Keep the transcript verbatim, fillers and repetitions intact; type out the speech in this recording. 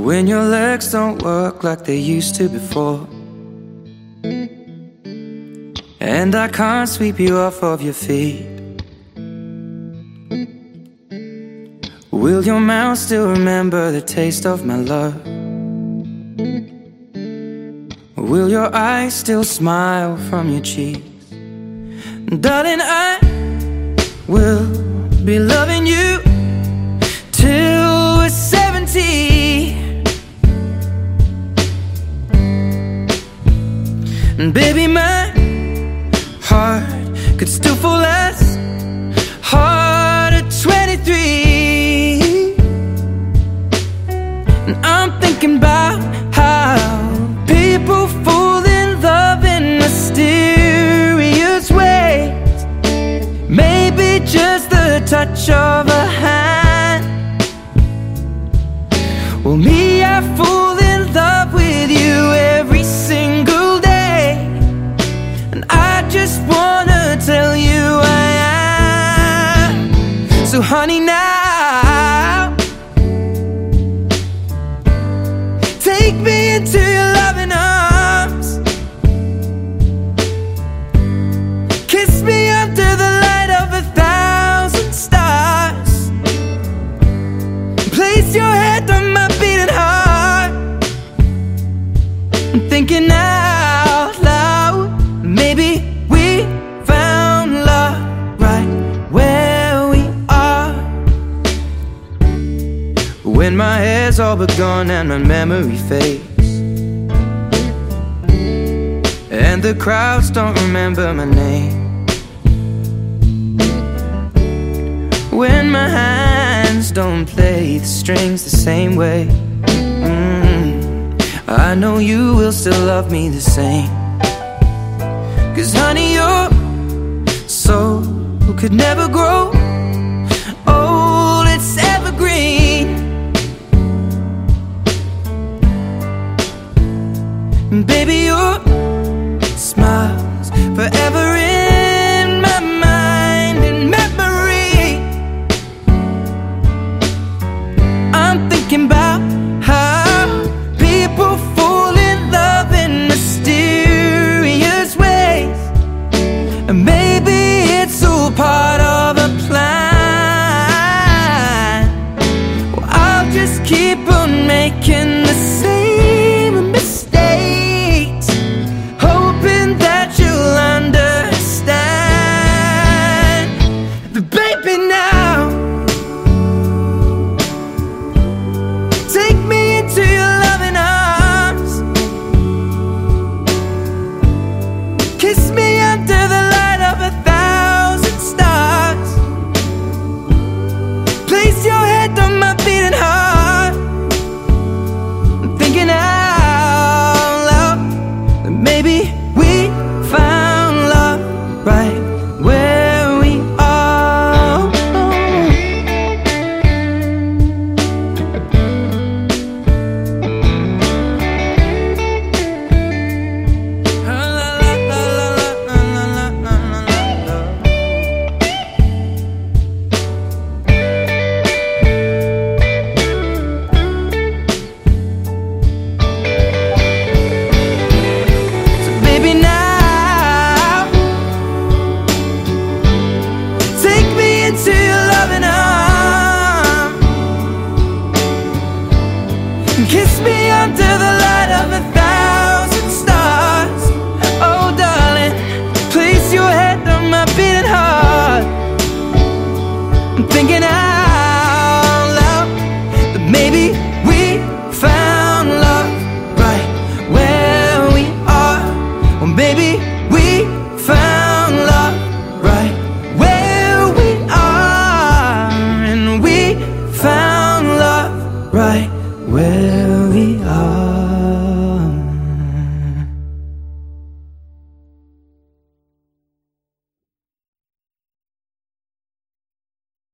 when your legs don't work like they used to before, and I can't sweep you off of your feet. Will your mouth still remember the taste of my love? Will your eyes still smile from your cheeks? Darling, I will be loving you till we're seventy. And baby, my heart could still fall as hard at twenty-three. And I'm thinking about how people fall in love in mysterious ways. Maybe just the touch of a hand. Well, me, I fall in love with you every single day, and I just wanna tell you I am. So honey, now take me into your loving arms. Kiss me under the light of a thousand stars. Place your head on my beating heart. I'm thinking out loud, maybe we found love right where we are. When my hair's all but gone and my memory fades, and the crowds don't remember my name, when my hands don't play the strings the same way, mm, I know you will still love me the same. 'Cause honey, your soul could never grow old, it's evergreen. And baby, your smile's forever in my mind and memory. I'm thinking about how people fall in love in mysterious ways, and maybe it's all part of a plan. Well, I'll just keep on making